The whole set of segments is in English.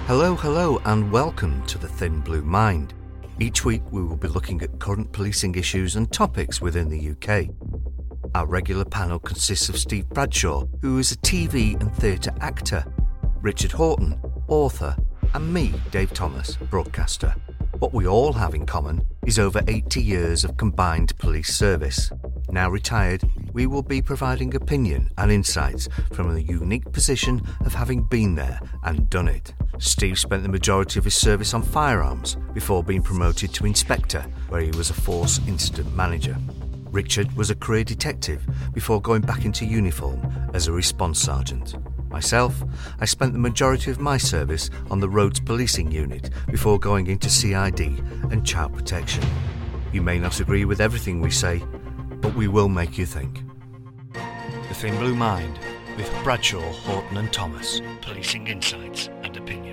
Hello, and welcome to The Thin Blue Mind. Each week we will be looking at current policing issues and topics within the UK. Our regular panel consists of Steve Bradshaw, who is a TV and theatre actor, Richard Horton, author, and me, Dave Thomas, broadcaster. What we all have in common is over 80 years of combined police service. Now retired, we will be providing opinion and insights from the unique position of having been there and done it. Steve spent the majority of his service on firearms before being promoted to inspector, where he was a force incident manager. Richard was a career detective before going back into uniform as a response sergeant. Myself, I spent the majority of my service on the Roads Policing Unit before going into CID and child protection. You may not agree with everything we say, but we will make you think. The Thin Blue Mind with Bradshaw, Horton and Thomas. Policing insights and opinion.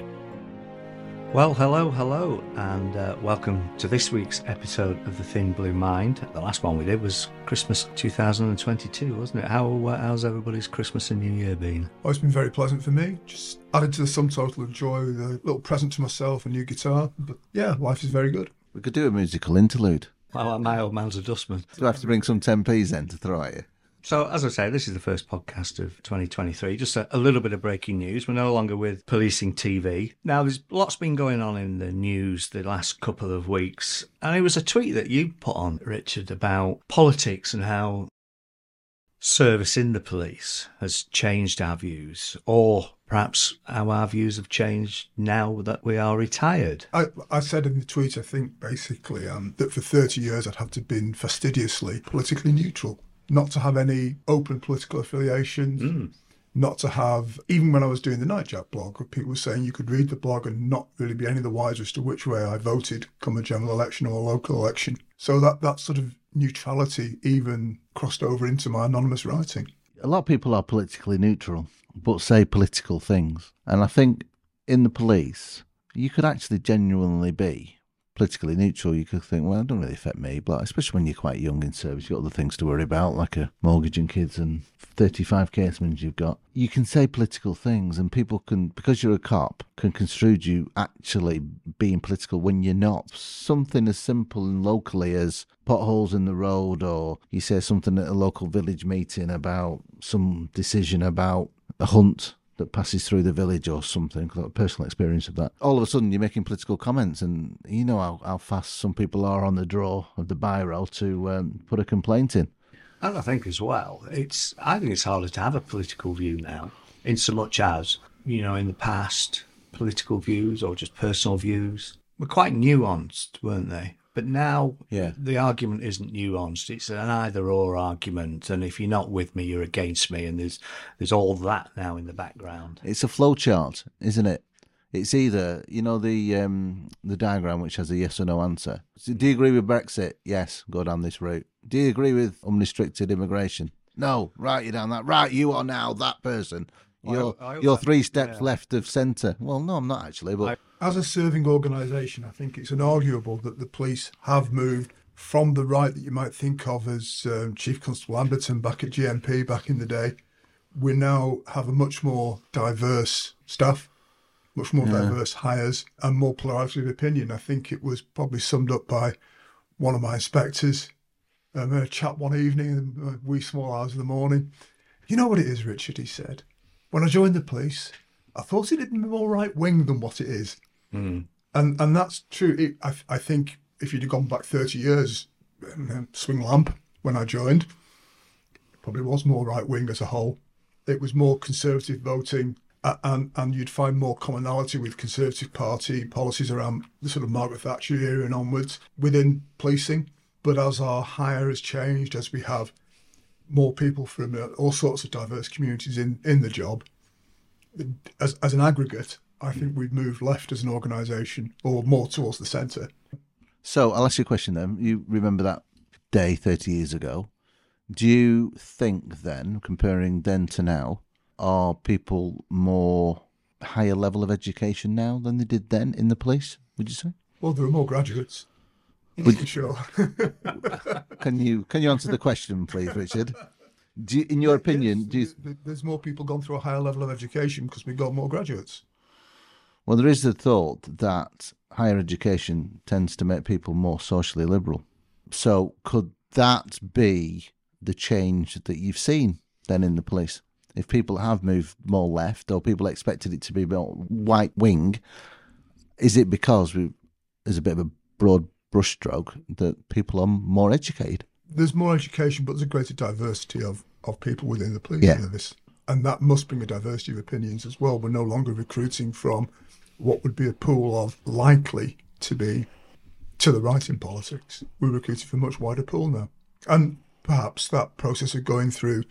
Well, hello, and welcome to this week's episode of The Thin Blue Mind. The last one we did was Christmas 2022, wasn't it? How's everybody's Christmas and New Year been? Oh, it's been very pleasant for me. Just added to the sum total of joy with a little present to myself, a new guitar. But yeah, life is very good. We could do a musical interlude. Well, my old man's a dustman. Do I have to bring some 10p's then to throw at you? So, as I say, this is the first podcast of 2023. Just a little bit of breaking news. We're no longer with Policing TV. Now, there's lots been going on in the news the last couple of weeks. And it was a tweet that you put on, Richard, about politics and how service in the police has changed our views, or perhaps how our views have changed now that we are retired. I said in the tweet, I think, basically, that for 30 years I'd have to have been fastidiously politically neutral. Not to have any open political affiliations, not to have, even when I was doing the Nightjap blog, people were saying you could read the blog and not really be any the wiser as to which way I voted come a general election or a local election. So that sort of neutrality even crossed over into my anonymous writing. A lot of people are politically neutral, but say political things. And I think in the police, you could actually genuinely be politically neutral. You could think, well, it doesn't really affect me, but especially when you're quite young in service, you've got other things to worry about, like a mortgage and kids and 35 casemans you've got. You can say political things and people can, because you're a cop, can construe you actually being political when you're not. Something as simple and locally as potholes in the road, or you say something at a local village meeting about some decision about a hunt that passes through the village or something, I've got a personal experience of that. All of a sudden you're making political comments, and you know how fast some people are on the draw of the biro to put a complaint in. And I think as well, I think it's harder to have a political view now, in so much as, in the past, political views or just personal views were quite nuanced, weren't they? But now the argument isn't nuanced. It's an either-or argument. And if you're not with me, you're against me. And there's all that now in the background. It's a flowchart, isn't it? It's either, the diagram which has a yes or no answer. So, do you agree with Brexit? Yes, go down this route. Do you agree with unrestricted immigration? No, right, you're down that. Right, you are now that person. You're 3 steps left of centre. Well, no, I'm not actually, but... As a serving organisation, I think it's inarguable that the police have moved from the right that you might think of as Chief Constable Amberton back at GMP back in the day. We now have a much more diverse staff, much more diverse hires, and more plurality of opinion. I think it was probably summed up by one of my inspectors. I had a chat one evening in the wee small hours of the morning. You know what it is, Richard, he said. When I joined the police, I thought it'd be more right-wing than what it is. And that's true. I think if you'd have gone back 30 years, swing lamp, when I joined, it probably was more right-wing as a whole. It was more conservative voting, and you'd find more commonality with Conservative Party policies around the sort of Margaret Thatcher era and onwards within policing. But as our hire has changed, as we have more people from all sorts of diverse communities in the job, as an aggregate, I think we've moved left as an organisation, or more towards the centre. So I'll ask you a question then. You remember that day 30 years ago. Do you think then, comparing then to now, are people more higher level of education now than they did then in the police, would you say? Well, there are more graduates. Sure. Can you answer the question, please, Richard? In your opinion, there's more people gone through a higher level of education because we've got more graduates. Well, there is the thought that higher education tends to make people more socially liberal. So could that be the change that you've seen then in the police? If people have moved more left, or people expected it to be more white wing, is it because there's a bit of a broad brushstroke that people are more educated? There's more education, but there's a greater diversity of people within the police Yeah. service. And that must bring a diversity of opinions as well. We're no longer recruiting from what would be a pool of likely to be to the right in politics. We're recruiting from a much wider pool now. And perhaps that process of going through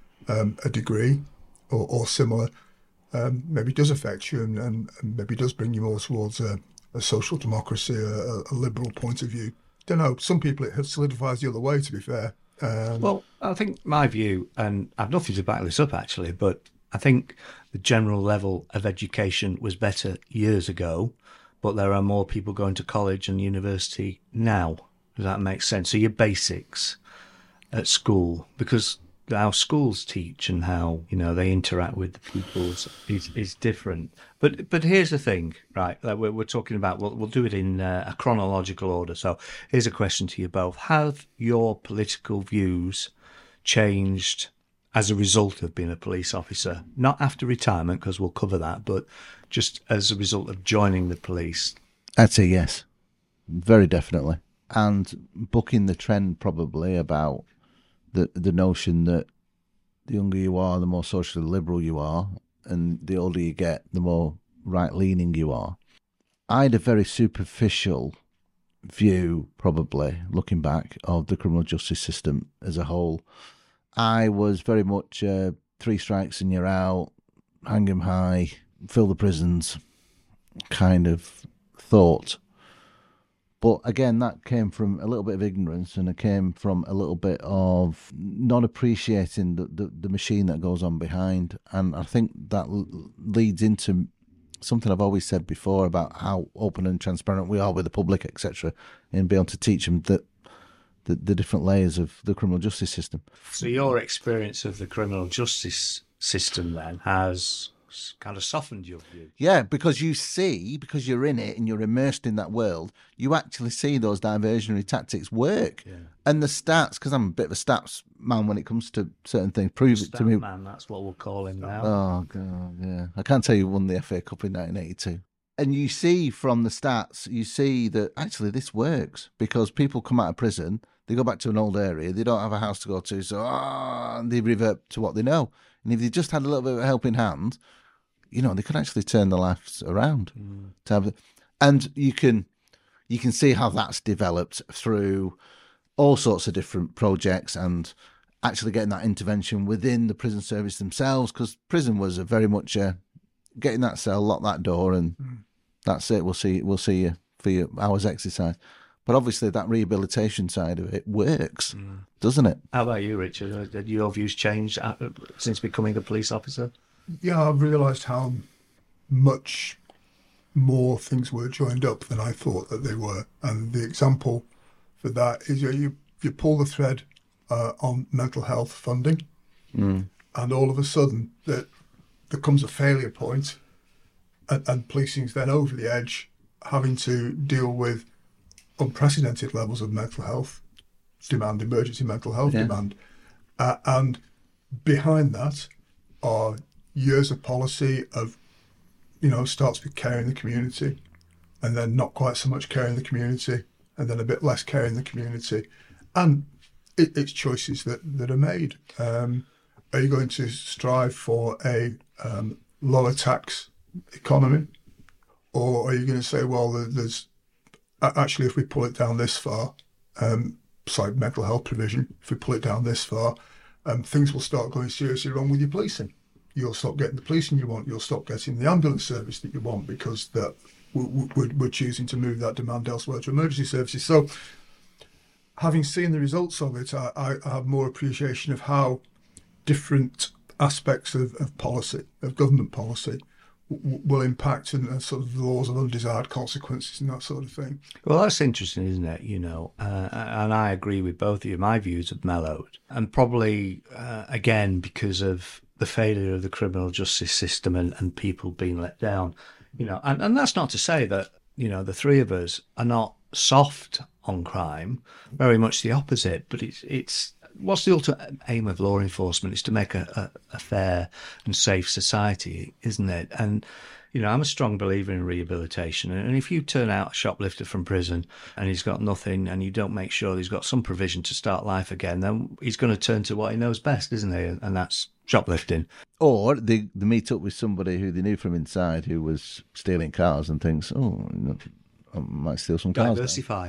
a degree or similar maybe does affect you and maybe does bring you more towards a social democracy, a liberal point of view. Don't know. Some people it solidifies the other way, to be fair. Well, I think my view, and I've nothing to back this up actually, but I think the general level of education was better years ago, but there are more people going to college and university now. Does that make sense? So your basics at school, because how schools teach and how, you know, they interact with the pupils is different. But here's the thing, right? That we're talking about. We'll do it in a chronological order. So here's a question to you both: have your political views changed as a result of being a police officer? Not after retirement, because we'll cover that, but just as a result of joining the police. I'd say yes, very definitely. And bucking the trend probably about the notion that the younger you are, the more socially liberal you are, and the older you get, the more right-leaning you are. I had a very superficial view, probably, looking back, of the criminal justice system as a whole. I was very much 3 strikes and you're out, hang 'em high, fill the prisons kind of thought. But again, that came from a little bit of ignorance, and it came from a little bit of not appreciating the machine that goes on behind. And I think that leads into something I've always said before about how open and transparent we are with the public, etc., and be able to teach them that the different layers of the criminal justice system. So your experience of the criminal justice system then has kind of softened your view. Yeah, because you're in it and you're immersed in that world, you actually see those diversionary tactics work. Yeah. And the stats, because I'm a bit of a stats man when it comes to certain things, prove it to me. Man, that's what we'll call him now. Oh, God, yeah. I can't tell you who won the FA Cup in 1982. And you see from the stats, you see that actually this works because people come out of prison, they go back to an old area, they don't have a house to go to, so and they revert to what they know. And if they just had a little bit of a helping hand, you know, they could actually turn their lives around. And you can see how that's developed through all sorts of different projects and actually getting that intervention within the prison service themselves, because prison was a very much get in that cell, lock that door, and that's it. We'll see you for your hours exercise. But obviously that rehabilitation side of it works, doesn't it? How about you, Richard? Did your views change since becoming a police officer? Yeah, I've realised how much more things were joined up than I thought that they were. And the example for that is you pull the thread on mental health funding, and all of a sudden there comes a failure point, and policing's then over the edge, having to deal with unprecedented levels of mental health demand, emergency mental health demand. And behind that are years of policy of, starts with care in the community, and then not quite so much care in the community, and then a bit less care in the community. And it's choices that are made. Are you going to strive for a lower tax economy? Or are you going to say, well, there's actually, if we pull it down this far, mental health provision, if we pull it down this far, things will start going seriously wrong with your policing. You'll stop getting the policing you want. You'll stop getting the ambulance service that you want because we're choosing to move that demand elsewhere to emergency services. So having seen the results of it, I have more appreciation of how different aspects of policy, of government policy, will impact and sort of the laws of undesired consequences and that sort of thing. Well, that's interesting, isn't it? And I agree with both of you. My views have mellowed, and probably again because of the failure of the criminal justice system and people being let down. And that's not to say that, the three of us are not soft on crime, very much the opposite, but it's what's the ultimate aim of law enforcement is to make a fair and safe society, isn't it? And, I'm a strong believer in rehabilitation. And if you turn out a shoplifter from prison and he's got nothing and you don't make sure he's got some provision to start life again, then he's going to turn to what he knows best, isn't he? And that's shoplifting. Or they meet up with somebody who they knew from inside who was stealing cars and thinks, I might steal some cars. Diversify.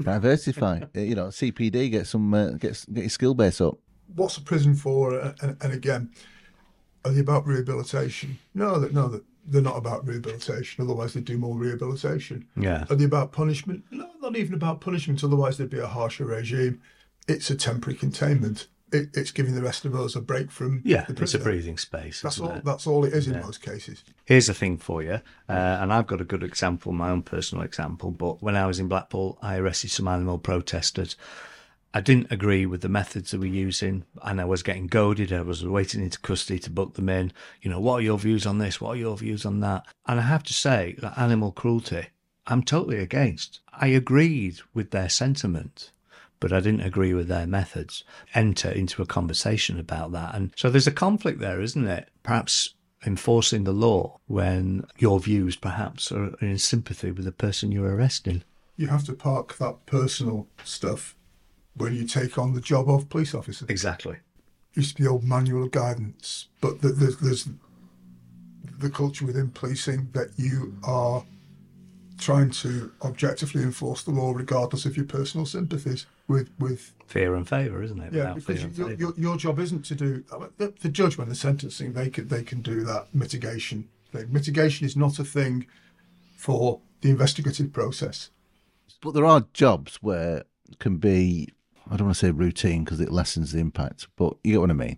CPD, get your skill base up. What's a prison for? And again, are they about rehabilitation? No, they're not about rehabilitation. Otherwise, they'd do more rehabilitation. Yeah. Are they about punishment? No, not even about punishment. Otherwise, there'd be a harsher regime. It's a temporary containment. It's giving the rest of us a break from the prison. It's a breathing space. That's all it is in most cases. Here's the thing for you, and I've got a good example, my own personal example, but when I was in Blackpool, I arrested some animal protesters. I didn't agree with the methods they were using, and I was getting goaded. I was waiting into custody to book them in. What are your views on this? What are your views on that? And I have to say that animal cruelty, I'm totally against. I agreed with their sentiment, but I didn't agree with their methods. Enter into a conversation about that. And so there's a conflict there, isn't it? Perhaps enforcing the law when your views perhaps are in sympathy with the person you're arresting. You have to park that personal stuff when you take on the job of police officer. Exactly. Used to be the old manual of guidance, but there's the culture within policing that you are trying to objectively enforce the law regardless of your personal sympathies with fear and favour, isn't it? Yeah, because your job isn't to do the judge when they're sentencing. They can do that mitigation thing. Mitigation is not a thing for the investigative process. But there are jobs where it can be, I don't want to say routine because it lessens the impact, but you get what I mean.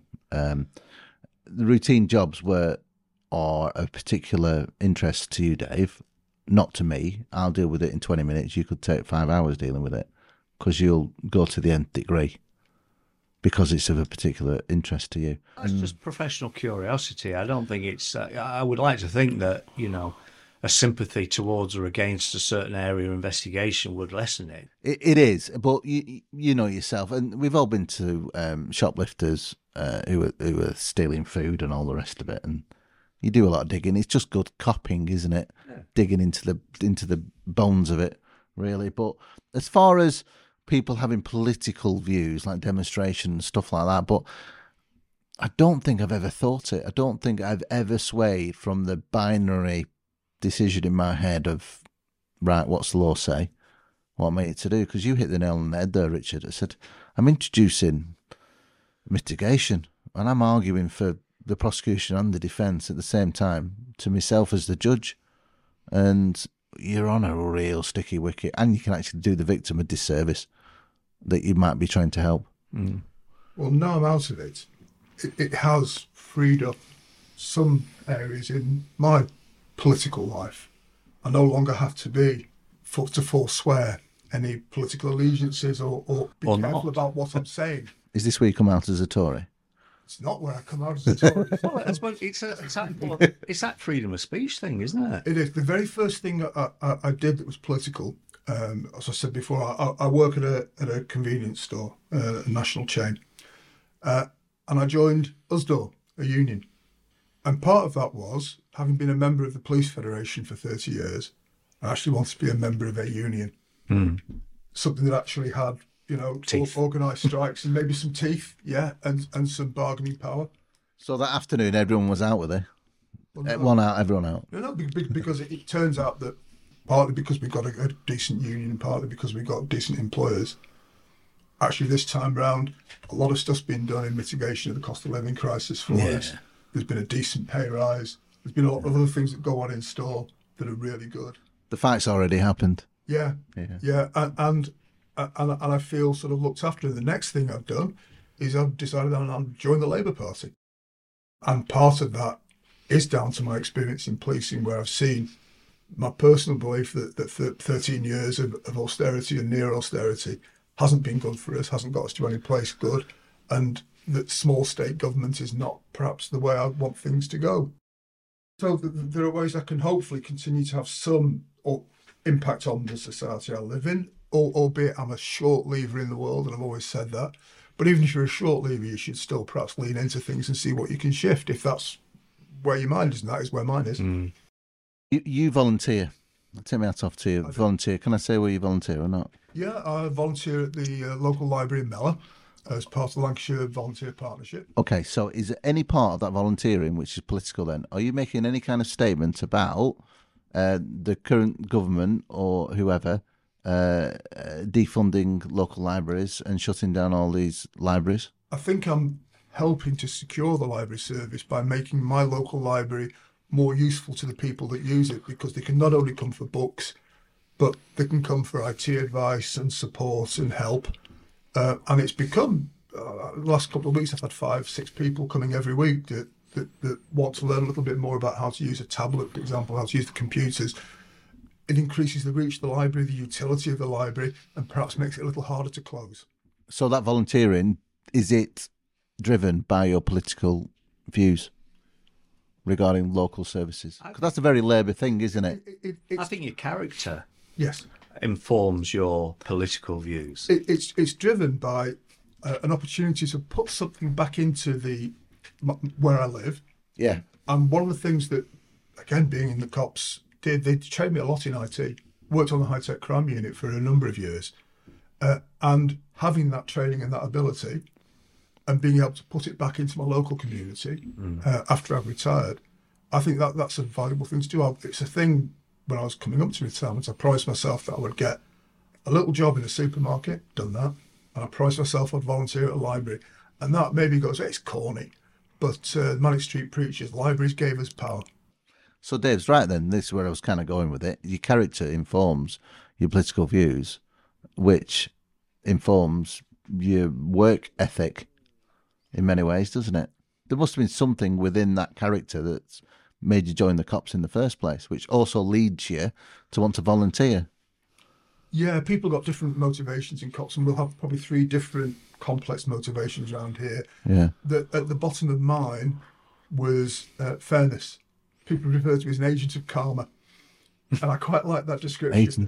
The routine jobs where are of particular interest to you, Dave, not to me. I'll deal with it in 20 minutes. You could take 5 hours dealing with it because you'll go to the nth degree because it's of a particular interest to you. That's just professional curiosity. I don't think it's... I would like to think that, a sympathy towards or against a certain area of investigation would lessen it. It is, but you know yourself, and we've all been to shoplifters who are stealing food and all the rest of it, and you do a lot of digging. It's just good copying, isn't it? Yeah. Digging into the bones of it, really. But as far as people having political views, like demonstrations and stuff like that, but I don't think I've ever thought it. I don't think I've ever swayed from the binary decision in my head of, right, what's the law say? What am I to do? Because you hit the nail on the head there, Richard. I said, I'm introducing mitigation and I'm arguing for the prosecution and the defence at the same time to myself as the judge. And you're on a real sticky wicket and you can actually do the victim a disservice that you might be trying to help. Mm. Well, now I'm out of it. It has freed up some areas in my political life. I no longer have to be to forswear any political allegiances or be careful about what I'm saying. Is this where you come out as a Tory? It's not where I come out as a Tory. Well, it's that freedom of speech thing, isn't it? It is. The very first thing I did that was political, as I said before, I work at a convenience store, a national chain, and I joined USDAW, a union. And part of that was, having been a member of the Police Federation for 30 years, I actually wanted to be a member of a union. Mm. Something that actually had, organised strikes and maybe some teeth, and some bargaining power. So that afternoon, everyone was out with it? One out, everyone out? No, because it turns out that partly because we've got a decent union and partly because we've got decent employers, actually this time round, a lot of stuff's been done in mitigation of the cost of living crisis for us. There's been a decent pay rise. There's been a lot of other things that go on in store that are really good. The fight's already happened. Yeah. And I feel sort of looked after. The next thing I've done is I've decided I'll join the Labour Party. And part of that is down to my experience in policing, where I've seen my personal belief that 13 years of austerity and near austerity hasn't been good for us, hasn't got us to any place good, and that small state government is not perhaps the way I want things to go. So there are ways I can hopefully continue to have some impact on the society I live in, albeit I'm a short lever in the world, and I've always said that. But even if you're a short lever, you should still perhaps lean into things and see what you can shift, if that's where your mind is, and that is where mine is. Mm. You volunteer. Take me hat off to you. Volunteer. Can I say where you volunteer or not? Yeah, I volunteer at the local library in Mellor as part of the Lancashire Volunteer Partnership. Okay, so is there any part of that volunteering which is political then? Are you making any kind of statement about the current government or whoever defunding local libraries and shutting down all these libraries? I think I'm helping to secure the library service by making my local library more useful to the people that use it, because they can not only come for books, but they can come for IT advice and support and help. And it's become, the last couple of weeks, I've had 5-6 people coming every week that want to learn a little bit more about how to use a tablet, for example, how to use the computers. It increases the reach of the library, the utility of the library, and perhaps makes it a little harder to close. So that volunteering, is it driven by your political views regarding local services? Because that's a very Labour thing, isn't it? I think your character yes informs your political views. It's driven by an opportunity to put something back into where I live. Yeah. And one of the things that, again, being in the cops, they trained me a lot in IT. Worked on the high-tech crime unit for a number of years. And having that training and that ability and being able to put it back into my local community after I've retired, I think that's a valuable thing to do. It's a thing, when I was coming up to retirement, I promised myself that I would get a little job in a supermarket, done that, and I promised myself I'd volunteer at a library. And that maybe goes, it's corny, but Manic Street Preachers, libraries gave us power. So Dave's right then, this is where I was kind of going with it. Your character informs your political views, which informs your work ethic in many ways, doesn't it? There must have been something within that character that's made you join the cops in the first place, which also leads you to want to volunteer. Yeah, people got different motivations in cops, and we'll have probably 3 different complex motivations around here. Yeah. At the bottom of mine was fairness. People refer to me as an agent of karma, and I quite like that description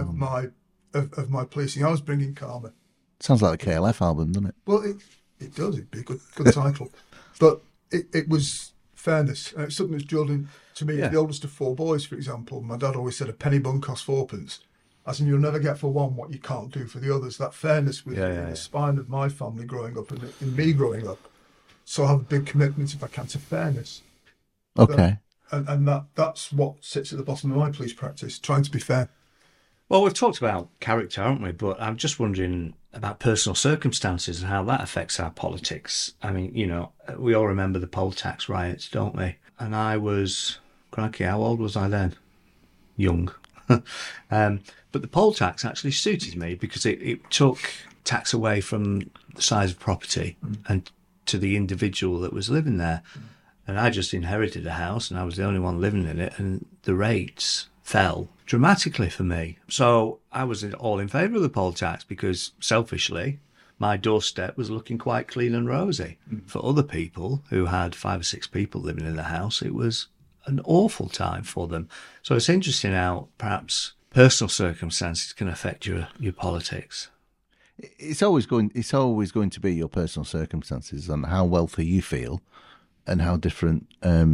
of my policing. I was bringing karma. Sounds like a KLF album, doesn't it? Well, it does. It'd be a good title, but it was fairness. It's something that's drilled into me. Yeah. The oldest of 4 boys, for example, my dad always said a penny bun costs 4p. As in, you'll never get for one what you can't do for the others. That fairness was in the spine of my family growing up and in me growing up. So I have a big commitment, if I can, to fairness. Okay. And that's what sits at the bottom of my police practice, trying to be fair. Well, we've talked about character, haven't we? But I'm just wondering about personal circumstances and how that affects our politics. I mean, we all remember the poll tax riots, don't we? And I was, crikey, how old was I then? Young. But the poll tax actually suited me because it took tax away from the size of property and to the individual that was living there. And I just inherited a house and I was the only one living in it, and the rates fell dramatically for me. So I was all in favour of the poll tax because, selfishly, my doorstep was looking quite clean and rosy. For other people who had 5 or 6 people living in the house, it was an awful time for them. So it's interesting how perhaps personal circumstances can affect your politics. It's always going to be your personal circumstances and how wealthy you feel and how different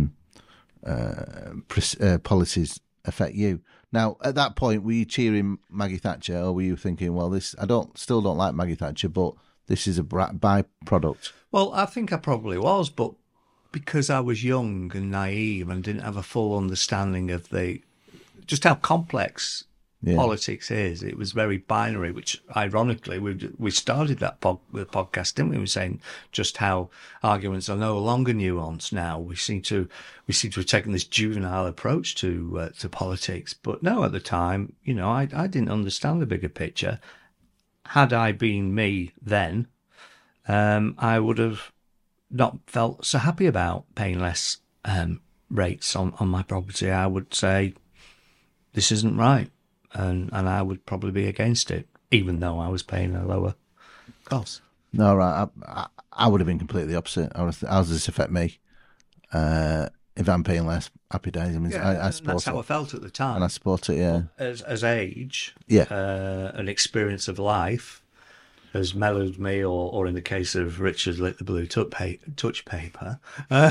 policies affect you. Now, at that point, were you cheering Maggie Thatcher, or were you thinking, well, still don't like Maggie Thatcher, but this is a byproduct? Well, I think I probably was, but because I was young and naive and didn't have a full understanding of just how complex politics is, it was very binary, which ironically we started that podcast, didn't we? We were saying just how arguments are no longer nuanced now. We seem to have taken this juvenile approach to politics, but no, at the time, I didn't understand the bigger picture. Had I been me then, I would have not felt so happy about paying less rates on my property. I would say this isn't right, and I would probably be against it, even though I was paying a lower cost. No, right. I would have been completely opposite. How does this affect me? If I'm paying less, happy days. I mean, I support that's how I it. felt at the time. And I support it, yeah. As age, Yeah. an experience of life has mellowed me, or in the case of Richard, lit the blue touch paper.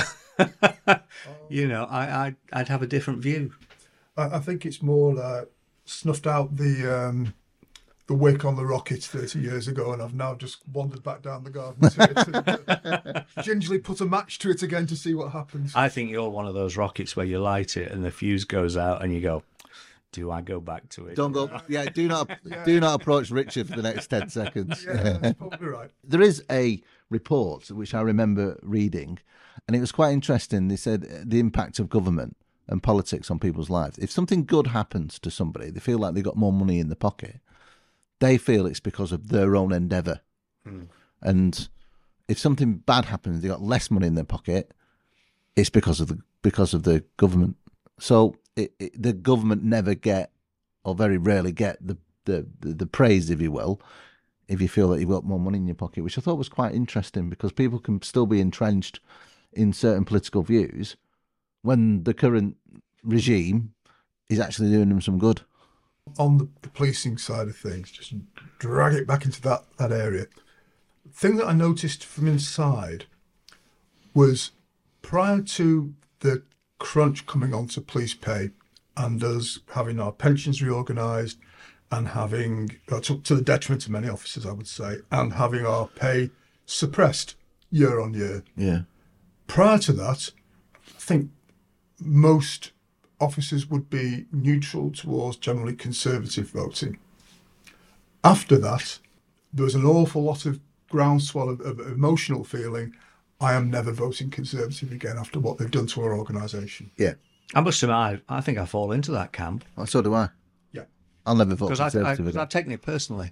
You know, I'd have a different view. I think it's more like snuffed out the wick on the rocket 30 years ago, and I've now just wandered back down the garden to it and gingerly put a match to it again to see what happens. I think you're one of those rockets where you light it and the fuse goes out and you go, do I go back to it? Don't go. Yeah, do not approach Richard for the next 10 seconds. Yeah, that's probably right. There is a report which I remember reading, and it was quite interesting. They said the impact of government and politics on people's lives. If something good happens to somebody, they feel like they've got more money in the pocket. They feel it's because of their own endeavour. And if something bad happens, they got less money in their pocket. It's because of the government. So the government never get, or very rarely get, the praise, if you will, if you feel that you've got more money in your pocket, which I thought was quite interesting, because people can still be entrenched in certain political views when the current regime is actually doing them some good. On the policing side of things, just drag it back into that area. The thing that I noticed from inside was, prior to the crunch coming onto police pay and us having our pensions reorganised and having, to the detriment of many officers, I would say, and having our pay suppressed year on year. Yeah. Prior to that, I think most officers would be neutral towards generally conservative voting. After that, there was an awful lot of groundswell of emotional feeling. I am never voting Conservative again after what they've done to our organisation. Yeah. I must admit, I think I fall into that camp. Well, so do I. Yeah. I'll never vote Because Conservative again. I've taken it personally.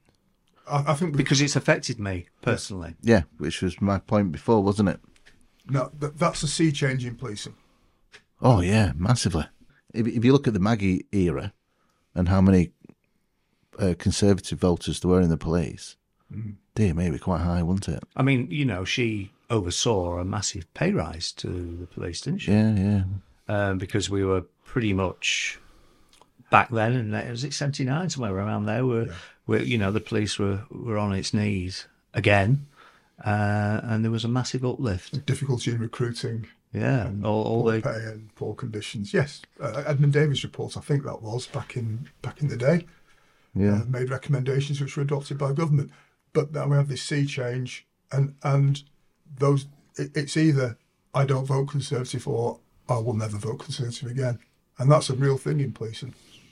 I think Because it's affected me personally. Yeah, which was my point before, wasn't it? no, that's a sea change in policing. Oh, yeah, massively. If you look at the Maggie era and how many Conservative voters there were in the police, dear me, it'd be quite high, wouldn't it? I mean, you know, she oversaw a massive pay rise to the police, didn't she? Yeah, yeah. Because we were pretty much back then, and was it 79, somewhere around there, where you know, the police were on its knees again, and there was a massive uplift. Difficulty in recruiting. Yeah, all poor the pay and poor conditions. Yes, Edmund Davies' report, I think that was back in the day, made recommendations which were adopted by government. But now we have this sea change, and those it's either I don't vote Conservative or I will never vote Conservative again, and that's a real thing in policing.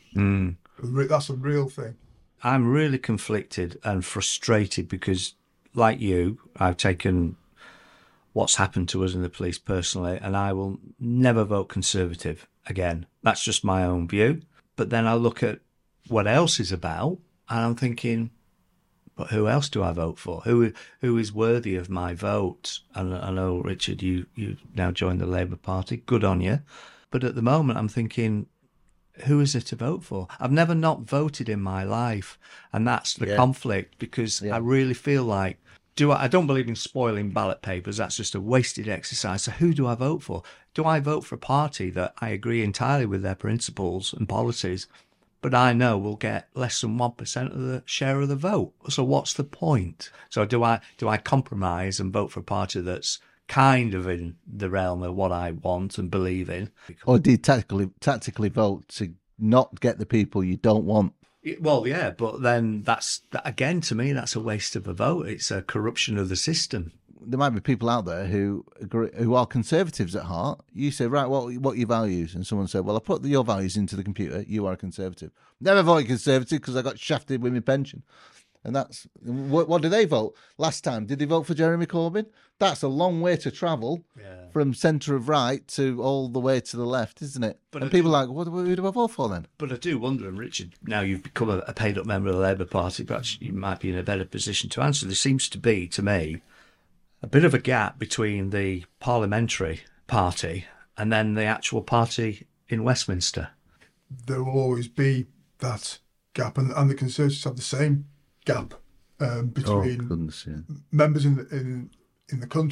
That's a real thing. I'm really conflicted and frustrated because, like you, I've taken what's happened to us in the police personally, and I will never vote Conservative again. That's just my own view. But then I look at what else is about, and I'm thinking, but who else do I vote for? Who is worthy of my vote? And I know, Richard, you now joined the Labour Party. Good on you. But at the moment, I'm thinking, who is it to vote for? I've never not voted in my life, and that's the conflict, because I really feel like, I don't believe in spoiling ballot papers. That's just a wasted exercise. So who do I vote for? Do I vote for a party that I agree entirely with their principles and policies, but I know will get less than 1% of the share of the vote? So what's the point? So do I compromise and vote for a party that's kind of in the realm of what I want and believe in? Or do you tactically vote to not get the people you don't want? Well, yeah, but then again, to me, that's a waste of a vote. It's a corruption of the system. There might be people out there who are Conservatives at heart. You say, right, what are your values? And someone said, well, I put your values into the computer. You are a Conservative. Never voted Conservative because I got shafted with my pension. And that's what do they vote? Last time, did they vote for Jeremy Corbyn? That's a long way to travel from centre of right to all the way to the left, isn't it? But people are like, who do I vote for then? But I do wonder, and Richard, now you've become a paid-up member of the Labour Party, perhaps you might be in a better position to answer. There seems to be, to me, a bit of a gap between the parliamentary party and then the actual party in Westminster. There will always be that gap, and the Conservatives have the same gap between members in the country.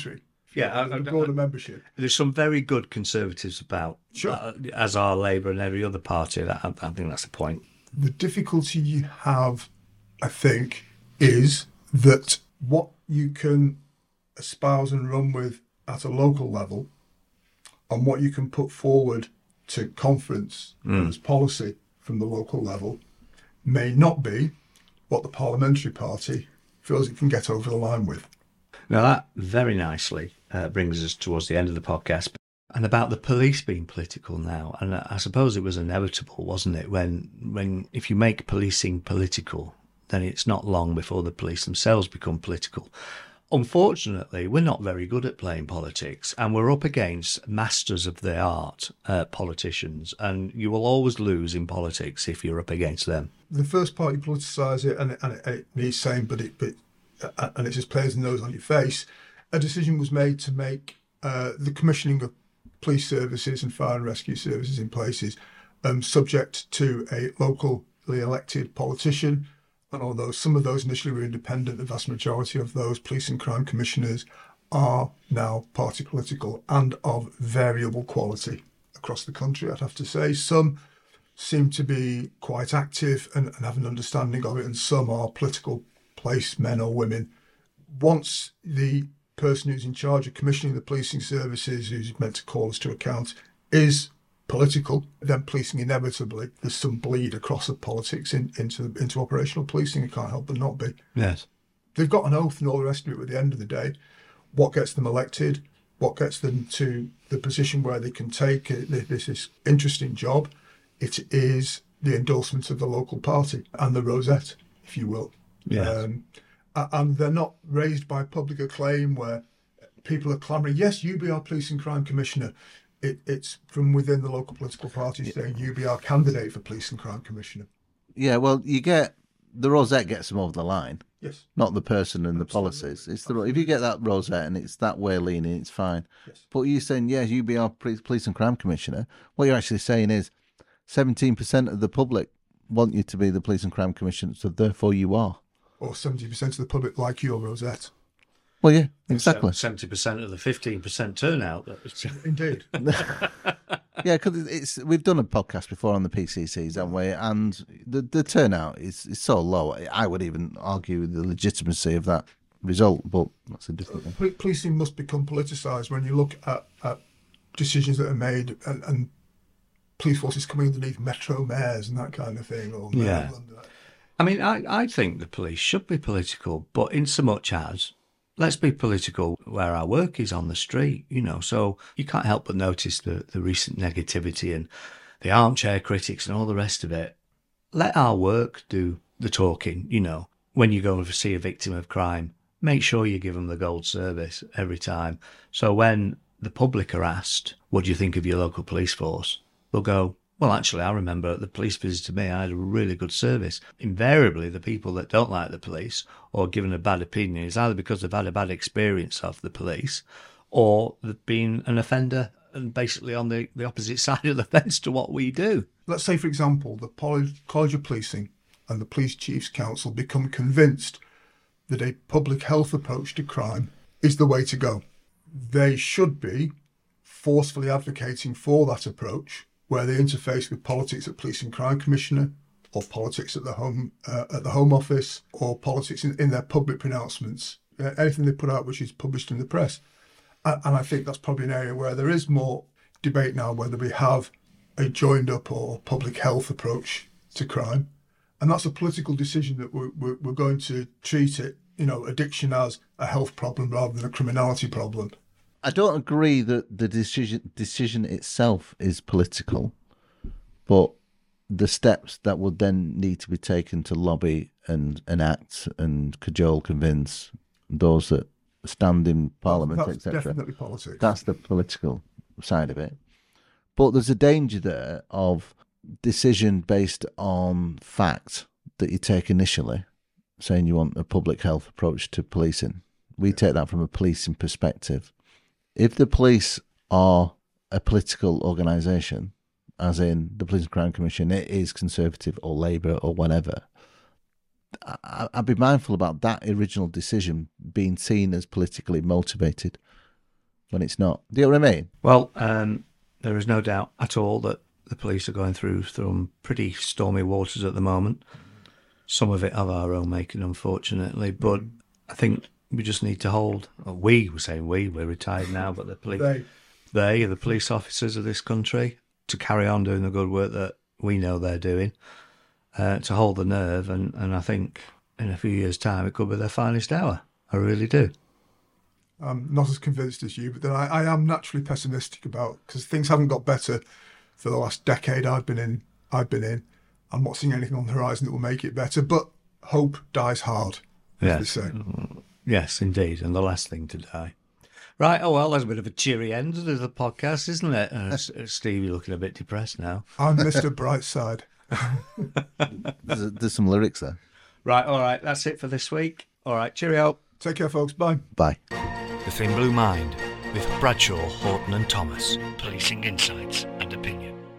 Yeah, the broader membership. There's some very good Conservatives about, Sure. as are Labour and every other party. I think that's the point. The difficulty you have, I think, is that what you can espouse and run with at a local level and what you can put forward to conference as policy from the local level may not be what the parliamentary party feels it can get over the line with. Now, that very nicely brings us towards the end of the podcast. And about the police being political now. And I suppose it was inevitable, wasn't it? When if you make policing political, then it's not long before the police themselves become political. Unfortunately, we're not very good at playing politics, and we're up against masters of the art, politicians, and you will always lose in politics if you're up against them. The first part, you politicise it, and it needs saying, and it just plays the nose on your face. A decision was made to make the commissioning of police services and fire and rescue services in places subject to a locally elected politician. And although some of those initially were independent, the vast majority of those police and crime commissioners are now party political and of variable quality across the country, I'd have to say. Some seem to be quite active and have an understanding of it, and some are political place men or women. Once the person who's in charge of commissioning the policing services, who's meant to call us to account, is political, then policing inevitably, there's some bleed across the politics into operational policing. It can't help but not be. Yes. They've got an oath and all the rest of it, but at the end of the day, what gets them elected, what gets them to the position where they can take this interesting job, it is the endorsement of the local party and the rosette, if you will. Yes. And they're not raised by public acclaim where people are clamouring, yes, you be our police and crime commissioner. It's from within the local political parties saying, you be our candidate for police and crime commissioner. Yeah, well, the rosette gets them over the line. Yes. Not the person and the Absolutely. policies. If you get that rosette and it's that way leaning, it's fine. Yes. But you're saying, yes, you be our police and crime commissioner. What you're actually saying is 17% of the public want you to be the police and crime commissioner, so therefore you are. Or 70% of the public like your rosette. Well, yeah, exactly. 70% of the 15% turnout. Indeed. Yeah, because we've done a podcast before on the PCCs, haven't we? And the turnout is so low. I would even argue the legitimacy of that result, but that's a different one. Policing must become politicised when you look at decisions that are made and police forces coming underneath metro mayors and that kind of thing. Or Yeah. I mean, I think the police should be political, but in so much as, let's be political where our work is on the street, so you can't help but notice the recent negativity and the armchair critics and all the rest of it. Let our work do the talking, when you go to see a victim of crime, make sure you give them the gold service every time. So when the public are asked, what do you think of your local police force? They'll go, well, actually, I remember the police visited me, I had a really good service. Invariably, the people that don't like the police or given a bad opinion is either because they've had a bad experience of the police or they've been an offender and basically on the opposite side of the fence to what we do. Let's say, for example, the College of Policing and the Police Chiefs Council become convinced that a public health approach to crime is the way to go. They should be forcefully advocating for that approach, where they interface with politics at Police and Crime Commissioner, or politics at the Home Office, or politics in their public pronouncements, anything they put out which is published in the press. And I think that's probably an area where there is more debate now, whether we have a joined up or public health approach to crime. And that's a political decision that we're going to treat it, addiction as a health problem rather than a criminality problem. I don't agree that the decision itself is political, but the steps that would then need to be taken to lobby and enact and cajole, convince those that stand in Parliament, That's etc. definitely politics. That's the political side of it. But there's a danger there of decision based on fact that you take initially, saying you want a public health approach to policing. We take that from a policing perspective. If the police are a political organisation, as in the Police and Crime Commission, it is Conservative or Labour or whatever, I'd be mindful about that original decision being seen as politically motivated. when it's not. Do you know what I mean? Well, there is no doubt at all that the police are going through some pretty stormy waters at the moment. Some of it of our own making, unfortunately. But I think we just need to hold. Well, we're retired now, but the police, they are the police officers of this country, to carry on doing the good work that we know they're doing, to hold the nerve. And I think in a few years' time, it could be their finest hour. I really do. I'm not as convinced as you, but then I am naturally pessimistic because things haven't got better for the last decade I've been in. I'm not seeing anything on the horizon that will make it better, but hope dies hard, as they say. Yes, indeed, and the last thing to die. Right, oh well, that's a bit of a cheery end to the podcast, isn't it? Steve, you're looking a bit depressed now. I'm Mr. Brightside. There's some lyrics there. Right, all right, that's it for this week. All right, cheerio. Take care, folks. Bye. Bye. The Thin Blue Mind with Bradshaw, Horton and Thomas. Policing insights and opinion.